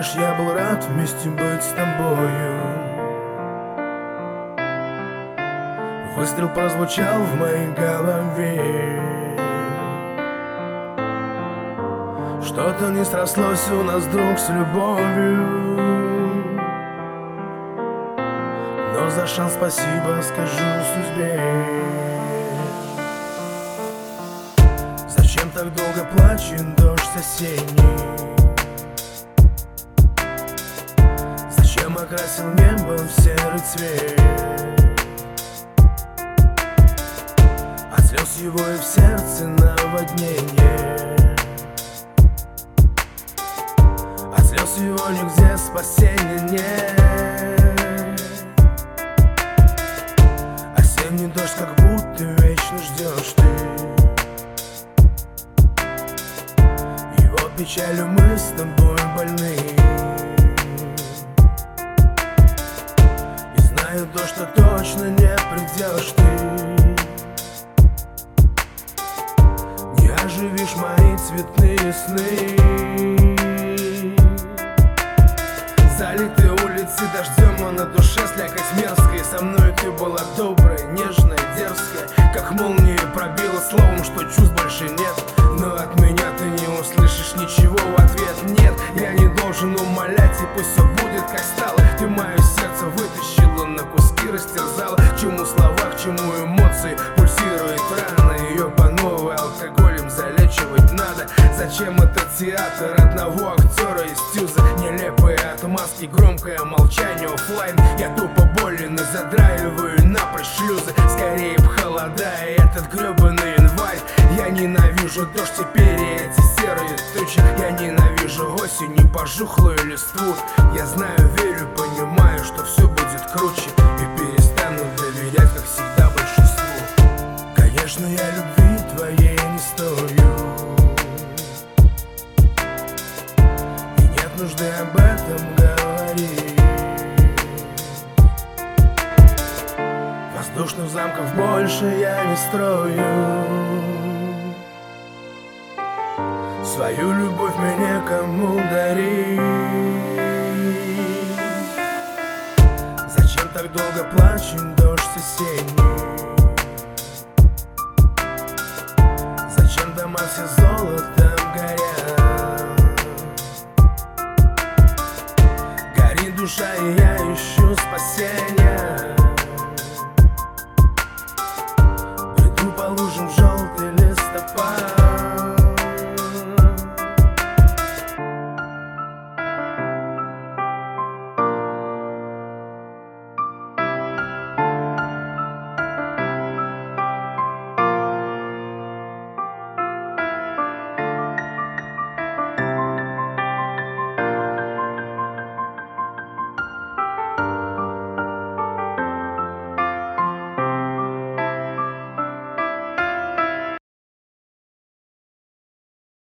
Знаешь, я был рад вместе быть с тобою. Выстрел прозвучал в моей голове. Что-то не срослось у нас вдруг с любовью. Но за шанс спасибо скажу судьбе. Зачем так долго плачет дождь осенний? Зачем окрасил небо в серый цвет? От слез его и в сердце наводнение. От слез его нигде спасения нет. Осенний дождь, как будто вечно ждешь ты. Его печалью мы с тобой больны. И знаю то, что точно не придешь ты. Не оживишь мои цветные сны. Залитые улицы дождем, а на душе слякоть мерзкая. Со мной ты была добрая, нежная, дерзкая. Как молния пробила словом, что чувств больше нет. Но от меня ты не услышишь ничего в ответ. Нет, я не должен умолять, и пусть все будет как стало. Ты мое сердце вытащила, на куски растерзала. К чему слова, к чему эмоции? Пульсирует рана, ее по новой алкоголем залечивать надо. Зачем этот театр одного актера из тюза? Нелепые отмазки, громкое молчание оффлайн. Я тупо болен и задраиваю напрочь шлюзы. Скорее б холода и этот гребаный январь. Я ненавижу дождь теперь и эти серые тучи. Я ненавижу осень и пожухлую листву. Я знаю, верю, понимаю, что все будет круче. И перестану доверять, как всегда, большинству. Конечно, я любви твоей не стою. И нет нужды об этом говорить. Воздушных замков больше я не строю. Свою любовь мне некому дарить. Зачем так долго плачет дождь осенний? Зачем дома все золотом горят? Горит душа, и я ищу спасения.